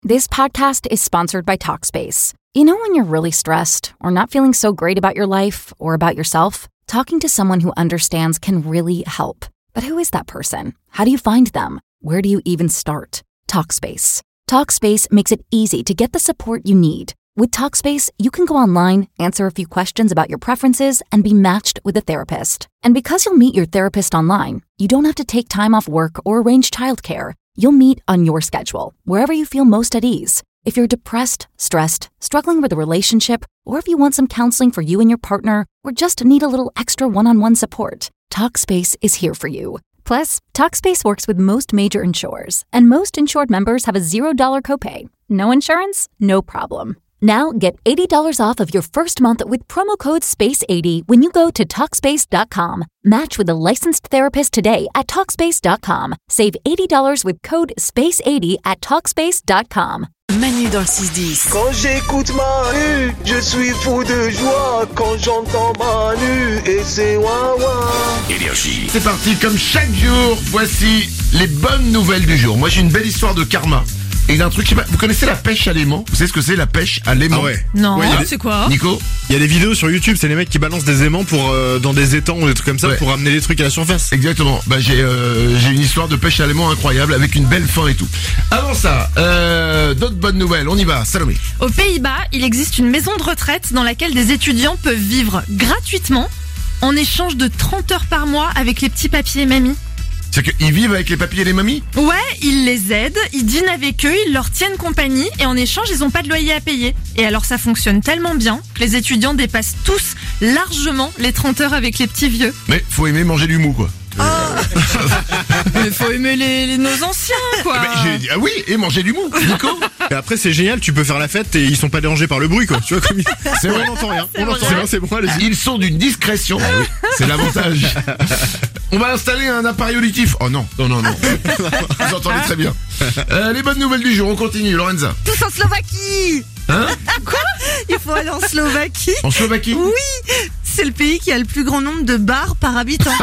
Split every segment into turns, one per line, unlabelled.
This podcast is sponsored by Talkspace. You know when you're really stressed or not feeling so great about your life or about yourself? Talking to someone who understands can really help. But who is that person? How do you find them? Where do you even start? Talkspace. Talkspace makes it easy to get the support you need. With Talkspace, you can go online, answer a few questions about your preferences, and be matched with a therapist. And because you'll meet your therapist online, you don't have to take time off work or arrange childcare. You'll meet on your schedule, wherever you feel most at ease. If you're depressed, stressed, struggling with a relationship, or if you want some counseling for you and your partner, or just need a little extra one-on-one support, Talkspace is here for you. Plus, Talkspace works with most major insurers, and most insured members have a $0 copay. No insurance? No problem. Now get $80 off of your first month with promo code SPACE80 when you go to Talkspace.com. Match with a licensed therapist today at Talkspace.com. Save $80 with code SPACE80 at Talkspace.com.
Manu dans le 6-10.
Quand j'écoute Manu, je suis fou de joie. Quand j'entends Manu et c'est ouin-ouin.
Énergie. C'est parti, comme chaque jour, voici les bonnes nouvelles du jour. Moi j'ai une belle histoire de karma. Et il y a un truc, vous connaissez la pêche à l'aimant? Vous savez ce que c'est la pêche à l'aimant?
Ah ouais.
Non,
Ouais,
c'est quoi?
Nico?
Il y a des vidéos sur YouTube, c'est les mecs qui balancent des aimants pour dans des étangs ou des trucs comme ça,
Ouais.
pour amener les trucs à la surface.
Exactement. Bah j'ai une histoire de pêche à l'aimant incroyable avec une belle fin et tout. Avant ça, d'autres bonnes nouvelles. On y va, Salomé.
Aux Pays-Bas, il existe une maison de retraite dans laquelle des étudiants peuvent vivre gratuitement en échange de 30 heures par mois avec les petits papiers mamie.
C'est qu'ils vivent avec les papis et les mamies?
Ouais, ils les aident, ils dînent avec eux, ils leur tiennent compagnie et en échange, ils ont pas de loyer à payer. Et alors ça fonctionne tellement bien que les étudiants dépassent tous largement les 30 heures avec les petits vieux.
Mais faut aimer manger du mou, quoi.
Mais faut aimer nos anciens, quoi.
J'ai dit, ah oui, et manger du mou, Nico.
Et après c'est génial, tu peux faire la fête et ils sont pas dérangés par le bruit quoi. Tu vois comme
C'est vrai.
on n'entend rien. On
vrai.
n'entend rien, c'est bon, allez-y.
Ils sont d'une discrétion. Ah oui, c'est l'avantage. On va installer un appareil auditif. Oh non. Vous entendez très bien. Les bonnes nouvelles du jour, on continue, Lorenza.
Tous en Slovaquie.
Hein?
Il faut aller en Slovaquie.
En Slovaquie?
Oui, c'est le pays qui a le plus grand nombre de bars par habitant.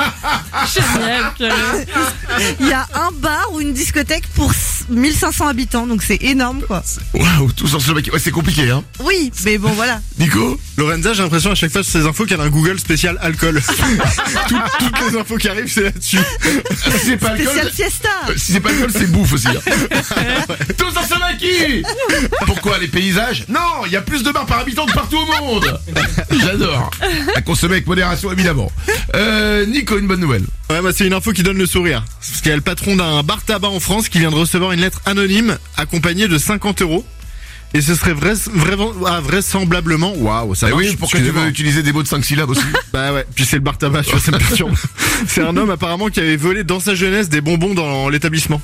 Génial.
Il y a un bar ou une discothèque pour 1500 habitants, donc c'est énorme quoi.
Waouh, tous en Slovaquie. Ouais, c'est compliqué, hein.
Oui, mais bon voilà.
Nico?
Lorenza, j'ai l'impression à chaque fois sur ces infos qu'elle a un Google spécial alcool. Toutes les infos qui arrivent c'est là-dessus.
Si c'est pas alcool.
Spécial fiesta.
Si c'est pas alcool, c'est bouffe aussi. Hein. Tous en Slovaquie. Pourquoi les paysages? Non, il y a plus de bars par habitant que partout au monde. J'adore. À consommer avec modération, évidemment. Nico, une bonne nouvelle.
Ouais, bah c'est une info qui donne le sourire. Parce qu'il y a le patron d'un bar tabac en France qui vient de recevoir une lettre anonyme accompagnée de 50 €. Et ce serait vraisemblablement, waouh, ça
Eh
marche.
oui, pourquoi tu
Excusez-moi.
veux utiliser des mots de 5 syllabes aussi?
Bah ouais, puis c'est le bar tabac, tu vois, ça me perturbe. C'est un homme apparemment qui avait volé dans sa jeunesse des bonbons dans l'établissement.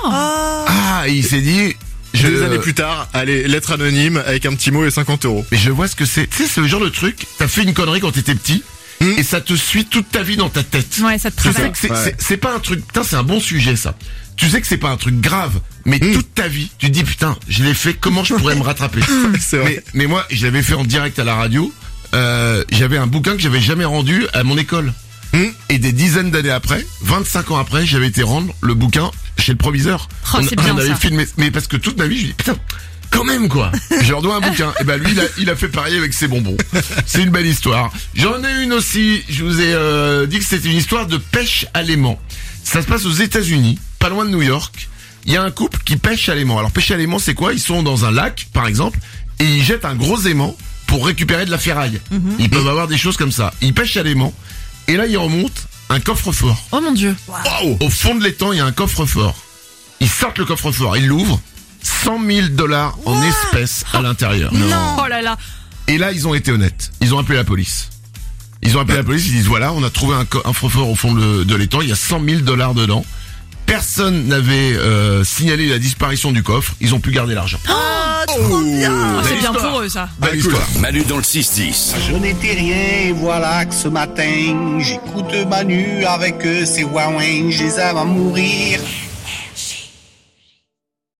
Ah, il s'est dit...
Des années plus tard, allez, lettre anonyme avec un petit mot et 50 €.
Mais je vois ce que c'est. Tu sais, c'est le genre de truc, t'as fait une connerie quand t'étais petit, et ça te suit toute ta vie dans ta tête.
Ouais, ça te
Tu sais
travaille.
que c'est,
Ouais.
c'est pas un truc, putain, c'est un bon sujet, ça. Tu sais que c'est pas un truc grave, mais toute ta vie, tu te dis, putain, je l'ai fait, comment je pourrais me rattraper?
C'est vrai.
Mais moi, je l'avais fait en direct à la radio, j'avais un bouquin que j'avais jamais rendu à mon école. Et des dizaines d'années après, 25 ans après, j'avais été rendre le bouquin chez le proviseur.
Oh, c'est bien,
on avait
ça.
filmé, mais parce que toute ma vie, je dis, putain, quand même quoi. Je leur dois un bouquin. Et ben lui, il a fait pareil avec ses bonbons. C'est une belle histoire. J'en ai une aussi. Je vous ai dit que c'était une histoire de pêche à l'aimant. Ça se passe aux États-Unis, pas loin de New York. Il y a un couple qui pêche à l'aimant. Alors pêche à l'aimant, c'est quoi? Ils sont dans un lac, par exemple, et ils jettent un gros aimant pour récupérer de la ferraille. Ils peuvent avoir des choses comme ça. Ils pêchent à l'aimant. Et là, il remonte un coffre-fort.
Oh mon Dieu.
Waouh! Au fond de l'étang, il y a un coffre-fort. Ils sortent le coffre-fort, ils l'ouvrent. 100 000 $ en espèces à l'intérieur.
Oh là là.
Et là, ils ont été honnêtes. Ils ont appelé la police. Ils disent voilà, on a trouvé un coffre-fort au fond de l'étang, il y a 100 000 $ dedans. Personne n'avait signalé la disparition du coffre, ils ont pu garder l'argent.
Trop bien.
Oh, c'est
Belle
bien
histoire.
pour eux, ça.
Belle histoire.
Manu dans le 6-10.
Je n'étais rien et voilà que ce matin, j'écoute Manu avec ses ouin-ouin, je les aime à mourir.